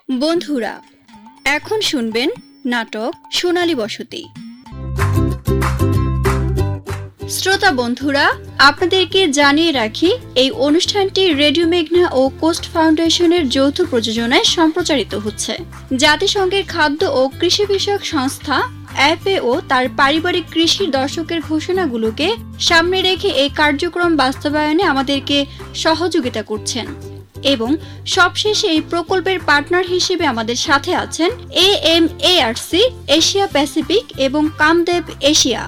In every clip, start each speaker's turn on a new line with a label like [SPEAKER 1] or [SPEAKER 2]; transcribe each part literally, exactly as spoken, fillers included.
[SPEAKER 1] বন্ধুরা, এখন শুনবেন নাটক সোনালী বসতি। শ্রোতা বন্ধুরা, আপনাদেরকে জানিয়ে রাখি, এই অনুষ্ঠানটি রেডিও মেঘনা ও কোস্ট ফাউন্ডেশনের যৌথ প্রযোজনায় সম্প্রচারিত হচ্ছে। জাতিসংঘের খাদ্য ও কৃষি বিষয়ক সংস্থা এফএও তার পারিবারিক কৃষির দশকের ঘোষণাগুলোকে সামনে রেখে এই কার্যক্রম বাস্তবায়নে আমাদেরকে সহযোগিতা করছেন এবং সবশেষে এই প্রকল্পের পার্টনার হিসেবে আমাদের সাথে আছেন এএমএআরসি এশিয়া প্যাসিফিক এবং কামদেব এশিয়া।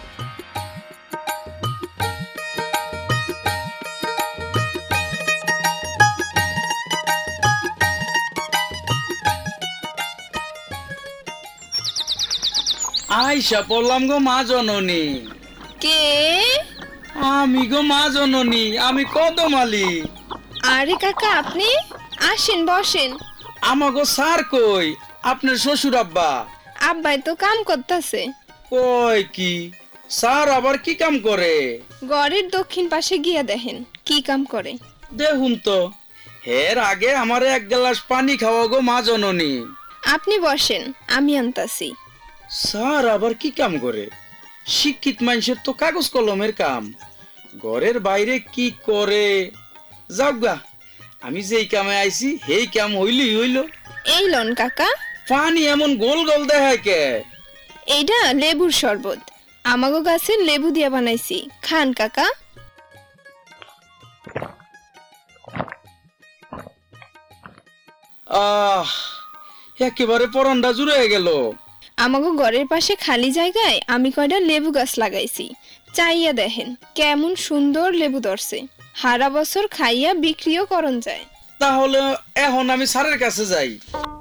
[SPEAKER 2] আইসা পড়লাম গো মা জননী।
[SPEAKER 3] কে?
[SPEAKER 2] আমি গো মা জননী, আমি কদম আলী।
[SPEAKER 3] আরে কাকা, আপনি আসেন, বসেন।
[SPEAKER 2] আমাগো স্যার কই? আপনার শ্বশুর আব্বা?
[SPEAKER 3] আব্বাই তো কাম করতেছে।
[SPEAKER 2] কই কি স্যার আবার কি কাম করে?
[SPEAKER 3] ঘরের দক্ষিণ পাশে গিয়া দেখেন কি কাম করে।
[SPEAKER 2] দেখুন তো, এর আগে আমারে এক গ্লাস পানি খাওয়া গো মা জননী।
[SPEAKER 3] আপনি বসেন, আমি আনতাছি।
[SPEAKER 2] স্যার আবার কি কাম করে? শিক্ষিত মানুষের তো কাগজ কলমের কাম, ঘরের বাইরে কি করে? যাওগা, আমি যেই কামে আইছি সেই কাম হইলই হইল।
[SPEAKER 3] এই লন কাকা।
[SPEAKER 2] পানি এমন গোল গোল দেখায় কে?
[SPEAKER 3] এইটা লেবুর শরবত, আমাগো গাছের লেবু দিয়া বানাইছি, খান কাকা।
[SPEAKER 2] আহ, একেবারে পরানটা জুড়ে গেল।
[SPEAKER 3] আমাগো ঘরের পাশে খালি জায়গায় আমি কয়টা লেবু গাছ লাগাইছি, চাইয়া দেখেন কেমন সুন্দর লেবু ধরছে। সারা বছর খাইয়া বিক্রিও করন যায়।
[SPEAKER 2] তাহলে এখন আমি স্যারের কাছে যাই।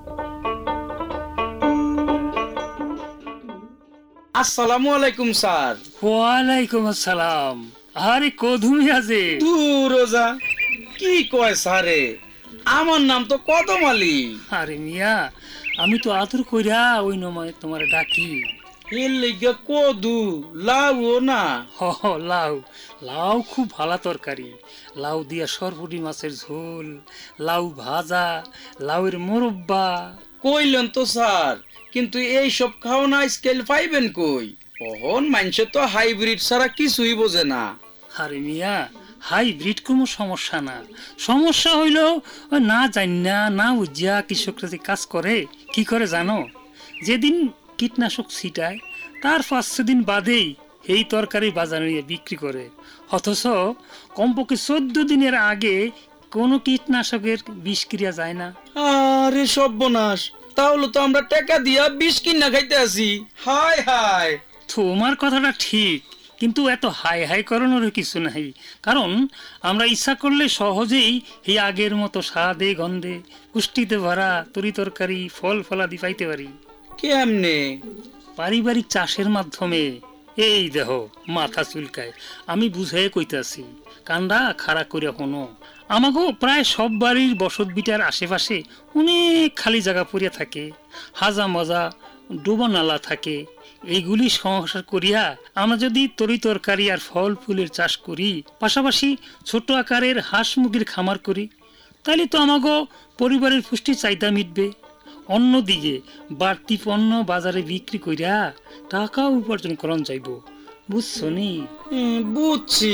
[SPEAKER 2] আসসালামু আলাইকুম স্যার।
[SPEAKER 4] ওয়ালাইকুম আসসালাম। আরে কদুমি আছে
[SPEAKER 2] তুই রোজা কি কয় স্যারে? আমার নাম তো কদম আলী।
[SPEAKER 4] আরে মিয়া, আমি তো আদর কইরা ওই নময় তোমার ডাকি।
[SPEAKER 2] এর লেগে কদু লাউ না?
[SPEAKER 4] হ হ, লাউ। লাউ খুব ভালো তরকারি। লাউ দিয়া সরপুটি মাছের ঝোল, লাউ ভাজা, লাউয়ের মোরব্বা।
[SPEAKER 2] কইলেন তো স্যার, কিন্তু এই সব খাওয়া স্কেল পাইবেন কই? কখন মানুষ তো হাইব্রিড ছাড়া কিছুই বোঝে না।
[SPEAKER 4] আরে মিয়া, হাইব্রিড কোনো সমস্যা না। সমস্যা হইল না জানা না বুঝিয়া কৃষকরা যে কাজ করে। কি করে জানো? যেদিন কীটনাশক ছিটায় তার পাঁচ ছ দিন বাদেই এই তরকারি বাজারে নিয়ে বিক্রি করে, অথচ কমপক্ষে চোদ্দ দিনের আগে কোনো কীটনাশকের বিষ ক্রিয়া যায় না।
[SPEAKER 2] আরে সর্বনাশ, তাহলে তো আমরা টাকা দিয়া বিষ কিনা খাইতে আছি। হায় হায়।
[SPEAKER 4] তোমার কথাটা ঠিক, কিন্তু এত হাই হাই করানোর কিছু নাই। কারণ আমরা ইচ্ছা করলে সহজেই এই আগের মতো স্বাদে গন্ধে পুষ্টিতে ভরা তরি তরকারি ফল ফলাদি পাইতে পারি।
[SPEAKER 2] কেমনে?
[SPEAKER 4] পারিবারিক চাষের মাধ্যমে। এই দেহ মাথা চুলকায়, আমি বুঝাই কইতাছি, কান্দা খাড়া করে কোনো। আমাকেও প্রায় সব বাড়ির বসত বিটার আশেপাশে অনেক খালি জায়গা পড়িয়া থাকে, হাজা মজা ডোবা নালা থাকে। এইগুলি সংসার করিয়া আমরা যদি তরি তরকারি আর ফল ফুলের চাষ করি, পাশাপাশি ছোট আকারের হাঁস মুরগির খামার করি, তাহলে তো আমাকে পরিবারের পুষ্টি চাহিদা মিটবে। অন্যদিকে বাড়তি পণ্য বাজারে বিক্রি করিয়া টাকা উপার্জন করন যাইব। বুঝছো নি?
[SPEAKER 2] বুঝছি,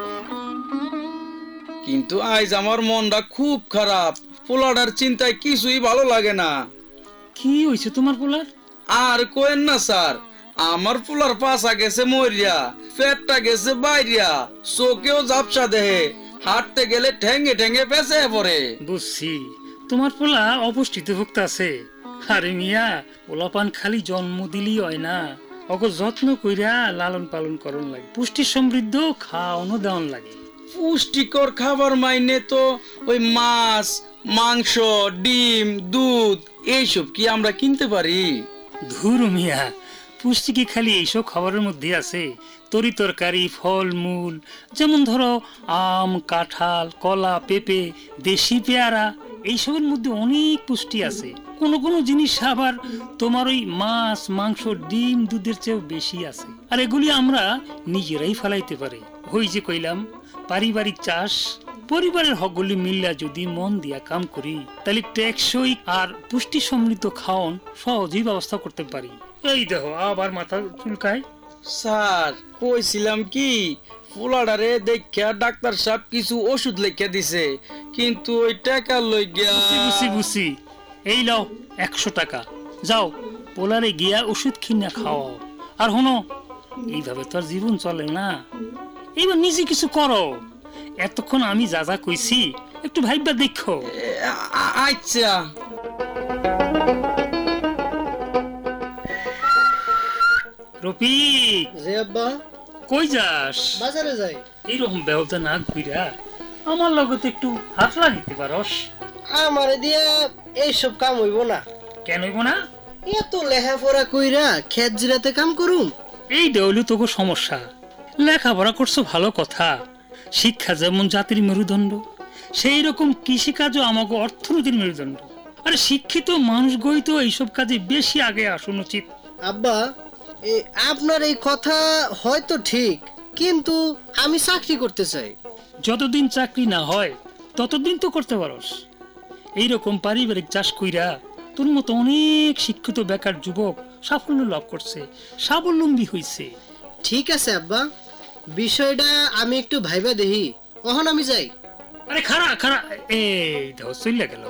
[SPEAKER 2] কিন্তু আজ আমার মনটা খুব খারাপ। পোলাটার চিন্তায় কিছুই ভালো লাগে না।
[SPEAKER 4] কি হয়েছে তোমার পোলার?
[SPEAKER 2] আর কোয়েন না স্যার, আমার পোলার পাশা গেছে মরিয়া, পেটটা গেছে বাইরিয়া, চোখেও ঝাপসা দেহে, হাঁটতে গেলে ঠেঙ্গে ঠেঙ্গে পেঁচে পড়ে।
[SPEAKER 4] বুঝছি, তোমার পোলা অপুষ্টিতে ভুগতে আছে। আরে মিয়া, পোলা পান খালি জন্ম দিলি হয় না, ওকে যত্ন কইরা লালন পালন করন লাগে, পুষ্টি সমৃদ্ধ খাওয়ানো দেওয়ান লাগে।
[SPEAKER 2] পুষ্টিকর খাবার মাইনে তো ওই মাছ, মাংস, ডিম, দুধ এইসব কি আমরা কিনতে পারি?
[SPEAKER 4] ধুর মিয়া, পুষ্টি কি খালি এইসব খাবারের মধ্যে আছে? তরি তরকারি, ফল মূল, যেমন ধরো আম, কাঁঠাল, কলা, পেঁপে, দেশি পেয়ারা, এইসবের মধ্যে অনেক পুষ্টি আছে। কোনো কোনো জিনিস আবার তোমার ওই মাছ, মাংস, ডিম, দুধের চেয়েও বেশি আছে। আর এগুলি আমরা নিজেরাই ফেলাইতে পারি। ওই যে কইলাম, পারিবারিক চাষ, পরিবারের সকলে মিল্লা যদি মন দিয়া কাম করি তাহলে টেকসই আর পুষ্টি সমৃদ্ধ খাওয়ান সহজেই ব্যবস্থা করতে পারি। এই দেখো আবার মাথা চুলকায়।
[SPEAKER 2] স্যার কইছিলাম কি পোলাডারে দেখা ডাক্তার সাহেব কিছু ওষুধ লিখে দিছে, কিন্তু ওই টাকা লই গিয়া
[SPEAKER 4] বুঝি বুঝি বুঝি এই লাও একশো টাকা, যাও পোলারে গিয়া ওষুধ কিনা খাও। আর শোনো, এইভাবে তো আর জীবন চলে না, এবার নিজে কিছু করো। এতক্ষণ আমি যা যা কইছি একটু ভাইবা দেখো।
[SPEAKER 2] এ, আ- আচ্ছা
[SPEAKER 4] রফিক,
[SPEAKER 5] জি আব্বা,
[SPEAKER 4] কই যাস?
[SPEAKER 5] বাজারে যাই।
[SPEAKER 4] এইরকম ব্যবধা না ঘুরা আমার লগত একটু হাত লাগিতে পারস।
[SPEAKER 5] আমারে দিয়া এইসব কাম হইব না।
[SPEAKER 4] কেন হইব না?
[SPEAKER 5] এত লেখাপড়া কইরা খেত জিরাতে কাম করুম।
[SPEAKER 4] এই দেওয়ালি তোকে সমস্যা। লেখাপড়া করছো ভালো কথা, শিক্ষা যেমন জাতির মেরুদণ্ড, সেই রকম কৃষিকাজও আমাকে অর্থনীতির মেরুদণ্ড। আরে শিক্ষিত মানুষগুলোই তো এইসব কাজে বেশি আগে আসুন উচিত।
[SPEAKER 5] আব্বা, এ আপনার এই কথা হয়তো ঠিক, কিন্তু আমি চাকরি করতে চাই।
[SPEAKER 4] যতদিন চাকরি না হয় ততদিন তো করতে পারস। এইরকম পারিবারিক চাষ কইরা তোর মতো অনেক শিক্ষিত বেকার যুবক সাফল্য লাভ করছে, স্বাবলম্বী হইছে।
[SPEAKER 5] ঠিক আছে আব্বা, বিষয়টা আমি একটু ভাইবা দেখি। কখন আমি যাই।
[SPEAKER 4] আরে খারা খারা, এই দেখো চলে গেল।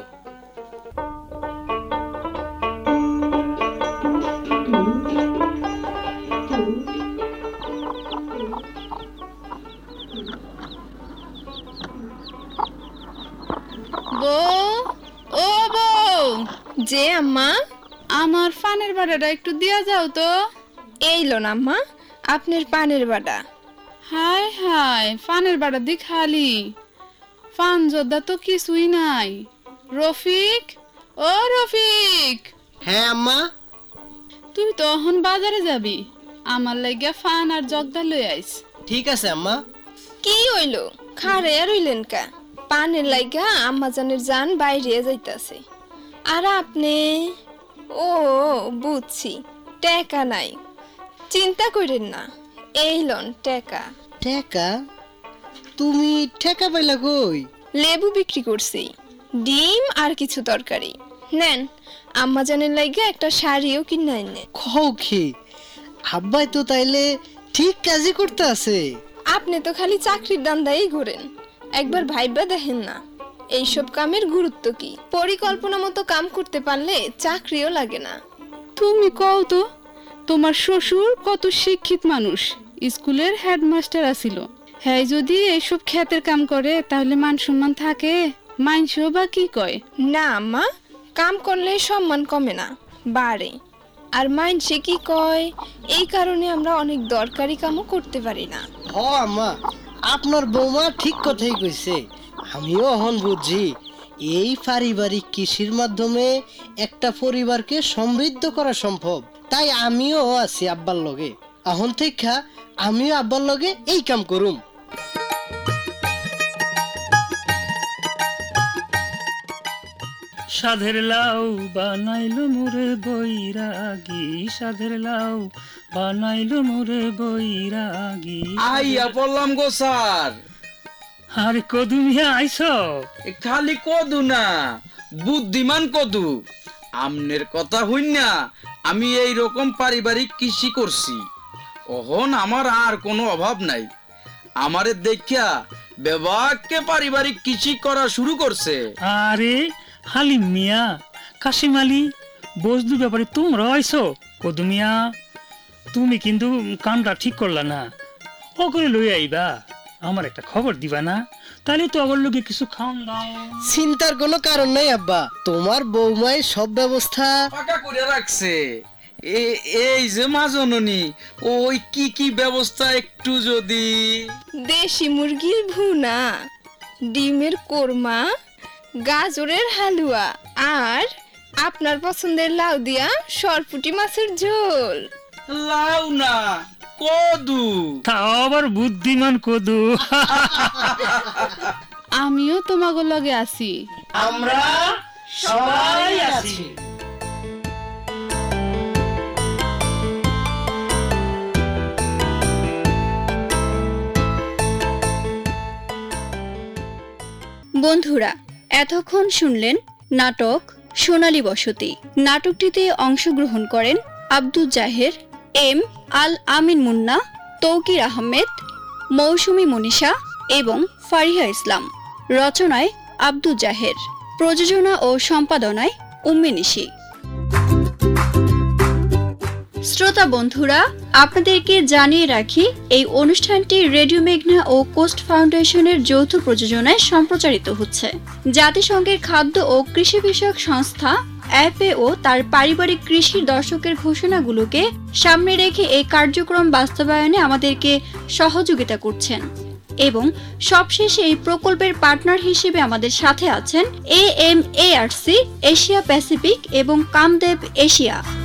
[SPEAKER 6] বউ, ও বউ,
[SPEAKER 3] যে আম্মা,
[SPEAKER 6] আমার ফানের বাড়াটা একটু দিয়া যাও তো।
[SPEAKER 3] এই লো না আম্মা আপনার পানের বাটা।
[SPEAKER 6] হায় হায়, ফানের বাড়া দি খালি, ফান যোদ্ধা তো কিছুই নাই। রফিক, ও রফিক,
[SPEAKER 5] হ্যাঁ আম্মা।
[SPEAKER 6] তুই তো এখন বাজারে যাবি, আমার লাগিয়া ফান আর জগদা লই আইস।
[SPEAKER 5] ঠিক আছে আম্মা।
[SPEAKER 3] কি হইলো খারে রইলেন কা? পানের লাইগা আম্মা জানের জান বাইরে যাইতাছে, আর আপনি? ও বুঝছি, টাকা নাই, চিন্তা করেন না, এই লন টাকা।
[SPEAKER 5] টাকা? তুমি টাকা পাইলা কই?
[SPEAKER 3] লেবু বিক্রি করছি, ডিম আর কিছু তরকারি নেন। আম্মা জানের লাইগা একটা শাড়িও কিনে এনে।
[SPEAKER 5] খাও কি? আব্বাই তো তাইলে ঠিক কাজই করতে আছে।
[SPEAKER 3] আপনি তো খালি চাকরির দান্দাই ঘোরেন, একবার ভাইবা দেখেন না এইসব কামের গুরুত্ব কি। পরিকল্পনা মতো কাম করতে পারলে চাকরিও লাগে না।
[SPEAKER 6] তুমি কও তো, তোমার শ্বশুর কত শিক্ষিত মানুষ, স্কুলের হেডমাস্টার আছিল। হ্যাঁ, যদি এইসব ক্ষেতের কাম করে তাহলে মান সম্মান থাকে? মাইনসও বা কি কয়?
[SPEAKER 3] না আম্মা, কাম করলে সম্মান কমে না, বাড়ে। আর মাইনসে কি কয়, এই কারণে আমরা অনেক দরকারি কামও করতে পারি না।
[SPEAKER 5] হ আম্মা, আপনার বৌমা ঠিক কথাই কইছে। আমিও এখন বুঝছি, এই পারিবারিক কৃষির মাধ্যমে একটা পরিবারকে সমৃদ্ধ করা সম্ভব। তাই আমিও আছি আব্বার লগে। এখন থেকে আমিও আব্বার লগে এই কাম করুম।
[SPEAKER 4] সাধের লাউ বানাইলো মোরে বৈরাগী, সাধের লাউ বানাইলো মোরে বৈরাগী।
[SPEAKER 2] আইয়া পড়লাম গো স্যার।
[SPEAKER 4] আরে কদু মিয়া আইছ?
[SPEAKER 2] এ খালি কদু না, বুদ্ধিমান কদু। আমনের কথা হইন না, আমি এই রকম পারিবারিক কৃষি করছি, অহন আমার আর কোনো অভাব নাই। আমারে দেখিয়া বেবাককে পারিবারিক কৃষি করা শুরু করছে।
[SPEAKER 4] আরে হালিম মিয়া, কাশিম আলী, বজলু ব্যাপারে তোমরা আইছো? কদু মিয়া, তুমি কিন্তু কামটা ঠিক করলা না। ও করে লই আইবা, আমার একটা খবর দিবা না? তাহলে তো আমার লোকে কিছু খাওন দাও।
[SPEAKER 5] চিন্তার কোনো কারণ নাই আব্বা, তোমার বৌমাই সব ব্যবস্থা
[SPEAKER 2] পাকা করে রাখছে। এ- এই যে মা জননী, ওই কি কি ব্যবস্থা একটু যদি।
[SPEAKER 3] দেশি মুরগির ভুনা, ডিমের কোরমা, গাজরের হালুয়া, আর আপনার পছন্দের লাউ দিয়া সরপুটি মাছের ঝোল।
[SPEAKER 2] লাউ না, কদু।
[SPEAKER 4] তাও আবার বুদ্ধিমান কদু।
[SPEAKER 6] আমিও তোমাগো লগে আছি।
[SPEAKER 5] আমরা সবাই আছি।
[SPEAKER 1] বন্ধুরা, এতক্ষণ শুনলেন নাটক সোনালী বসতি। নাটকটিতে অংশগ্রহণ করেন আব্দুল জাহের, এম আল আমিন মুন্না, তৌকির আহমেদ, মৌসুমী মনীষা এবং ফারিহা ইসলাম। রচনায় আব্দুল জাহের, প্রযোজনা ও সম্পাদনায় উম্মে নিশি। শ্রোতা বন্ধুরা, আপনাদেরকে জানিয়ে রাখি এই অনুষ্ঠানটি রেডিও মেঘনা ও কোস্ট ফাউন্ডেশনের যৌথ প্রযোজনায় সম্প্রচারিত হচ্ছে। জাতিসংঘের খাদ্য ও কৃষি বিষয়ক সংস্থা এফএও তার পারিবারিক কৃষির দশকের ঘোষণাগুলোকে সামনে রেখে এই কার্যক্রম বাস্তবায়নে আমাদেরকে সহযোগিতা করছেন এবং সবশেষে এই প্রকল্পের পার্টনার হিসেবে আমাদের সাথে আছেন A M A R C Asia Pacific এবং কামদেব এশিয়া।